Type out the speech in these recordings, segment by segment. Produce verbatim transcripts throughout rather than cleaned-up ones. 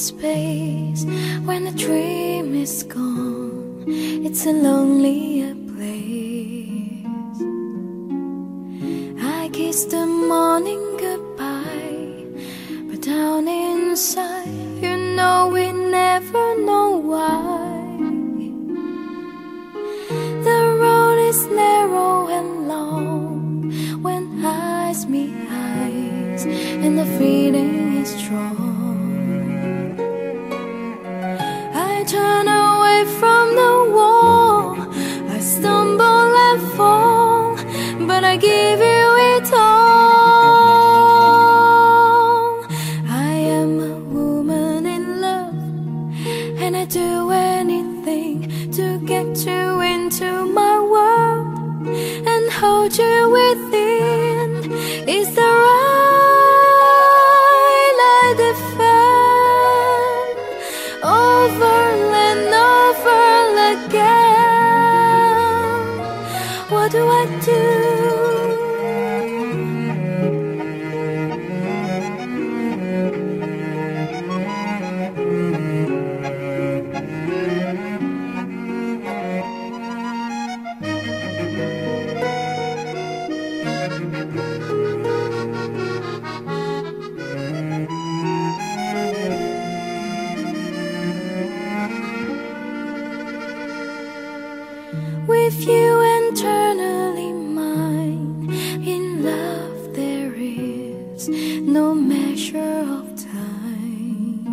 space. When the dream is gone, it's a lonelier place. I kiss the morning goodbye, but down inside, you know we never know why. The road is narrow and long when eyes meet eyes, and the feeling is strong. I turn away from the wall, I stumble and fall, but I give you it all. I am a woman in love, and I do anything to get you into my world and hold you within. Is the right I defend over and over again? What do I do? With you eternally mine, in love there is no measure of time.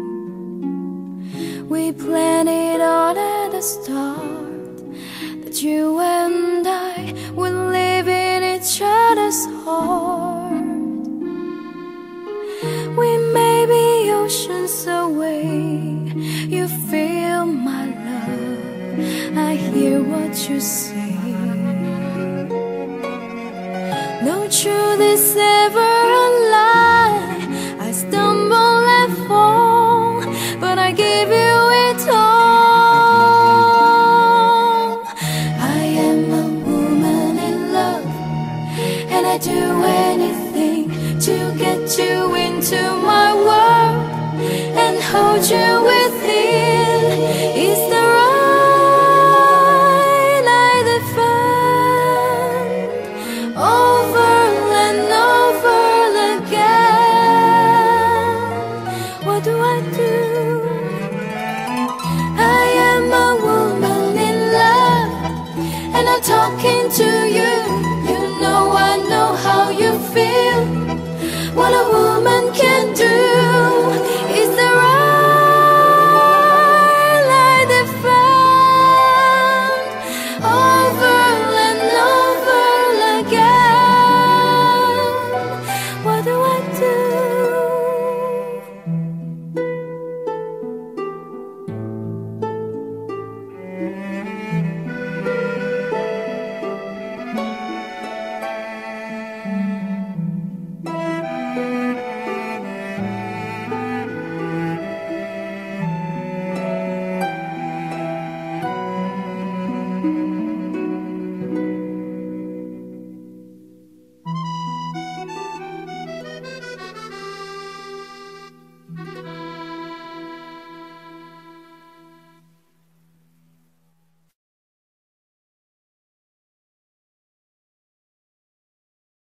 We planned it all at the start, that you and I would live in each other's heart. We may be oceans away, you feel my love, I hear what you say.